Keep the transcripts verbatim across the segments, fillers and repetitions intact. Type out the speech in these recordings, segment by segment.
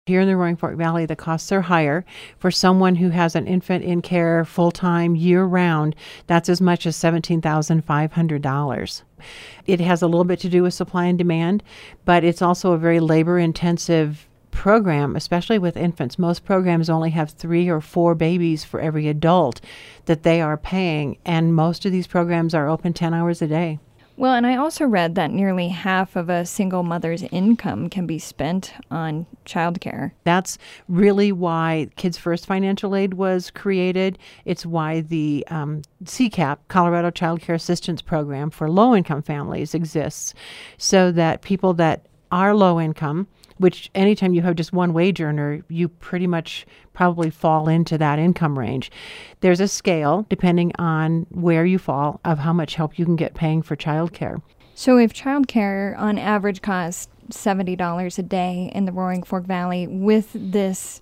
Here in the Roaring Fork Valley, the costs are higher. For someone who has an infant in care full-time, year-round, that's as much as seventeen thousand five hundred dollars. It has a little bit to do with supply and demand, but it's also a very labor-intensive program, especially with infants. Most programs only have three or four babies for every adult that they are paying, and most of these programs are open ten hours a day. Well, and I also read that nearly half of a single mother's income can be spent on childcare. That's really why Kids First Financial Aid was created. It's why the um, C CAP, Colorado Child Care Assistance Program for low-income families, exists, so that people that are low income, which anytime you have just one wage earner, you pretty much probably fall into that income range. There's a scale, depending on where you fall, of how much help you can get paying for childcare. So if childcare on average costs seventy dollars a day in the Roaring Fork Valley, with this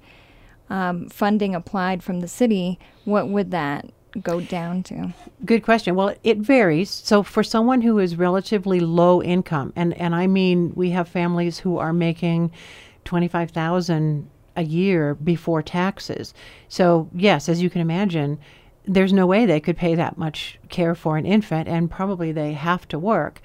um, funding applied from the city, what would that go down to? Good question. Well, it varies. So for someone who is relatively low income, and, and I mean, we have families who are making twenty-five thousand dollars a year before taxes. So yes, as you can imagine, there's no way they could pay that much care for an infant, and probably they have to work.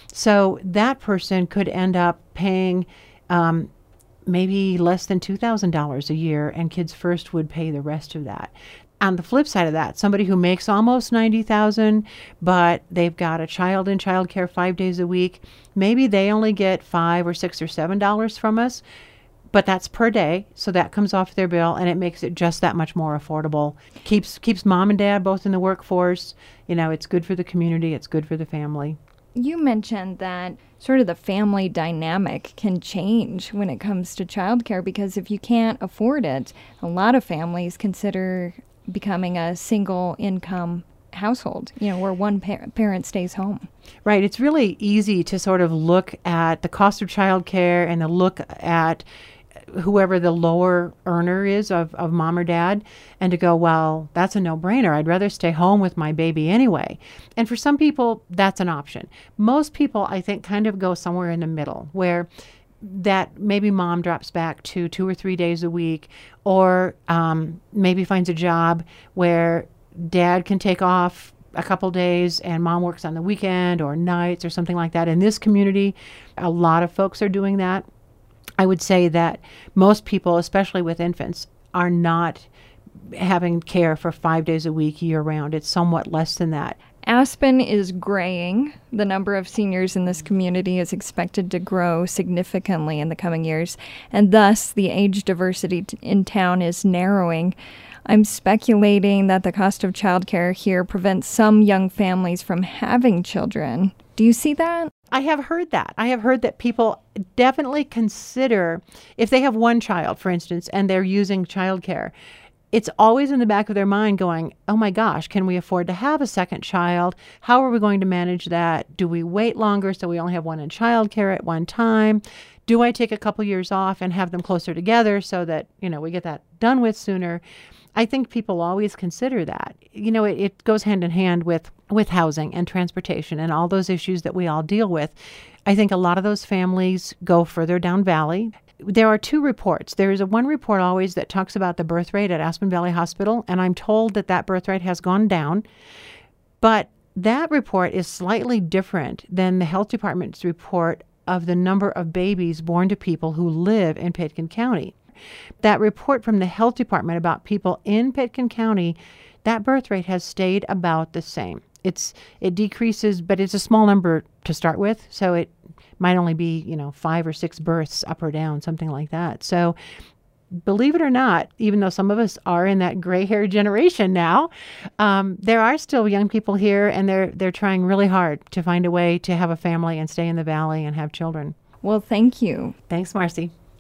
So that person could end up paying um, maybe less than two thousand dollars a year, and Kids First would pay the rest of that. On the flip side of that, somebody who makes almost ninety thousand dollars, but they've got a child in childcare five days a week, maybe they only get five or six or seven dollars from us, but that's per day, so that comes off their bill, and it makes it just that much more affordable. Keeps keeps mom and dad both in the workforce. You know, it's good for the community. It's good for the family. You mentioned that sort of the family dynamic can change when it comes to childcare, because if you can't afford it, a lot of families consider becoming a single income household, you know, where one par- parent stays home. Right. It's really easy to sort of look at the cost of childcare and to look at whoever the lower earner is of, of mom or dad, and to go, well, that's a no-brainer. I'd rather stay home with my baby anyway. And for some people, that's an option. Most people, I think, kind of go somewhere in the middle, where that maybe mom drops back to two or three days a week, or um, maybe finds a job where dad can take off a couple days and mom works on the weekend or nights or something like that. In this community, a lot of folks are doing that. I would say that most people, especially with infants, are not having care for five days a week year round. It's somewhat less than that. Aspen is graying. The number of seniors in this community is expected to grow significantly in the coming years, and thus the age diversity t- in town is narrowing. I'm speculating that the cost of childcare here prevents some young families from having children. Do you see that? I have heard that. I have heard that people definitely consider, if they have one child, for instance, and they're using childcare, it's always in the back of their mind going, oh my gosh, can we afford to have a second child? How are we going to manage that? Do we wait longer so we only have one in childcare at one time? Do I take a couple years off and have them closer together so that, you know, we get that done with sooner? I think people always consider that. You know, it, it goes hand in hand with, with housing and transportation and all those issues that we all deal with. I think a lot of those families go further down valley. There are two reports. There is a one report always that talks about the birth rate at Aspen Valley Hospital, and I'm told that that birth rate has gone down. But that report is slightly different than the health department's report of the number of babies born to people who live in Pitkin County. That report from the health department about people in Pitkin County, that birth rate has stayed about the same. It's it decreases, but it's a small number to start with, so it might only be, you know, five or six births up or down, something like that. So believe it or not, even though some of us are in that gray-haired generation now, um, there are still young people here, and they're they're trying really hard to find a way to have a family and stay in the valley and have children. Well, thank you. Thanks, Marcy.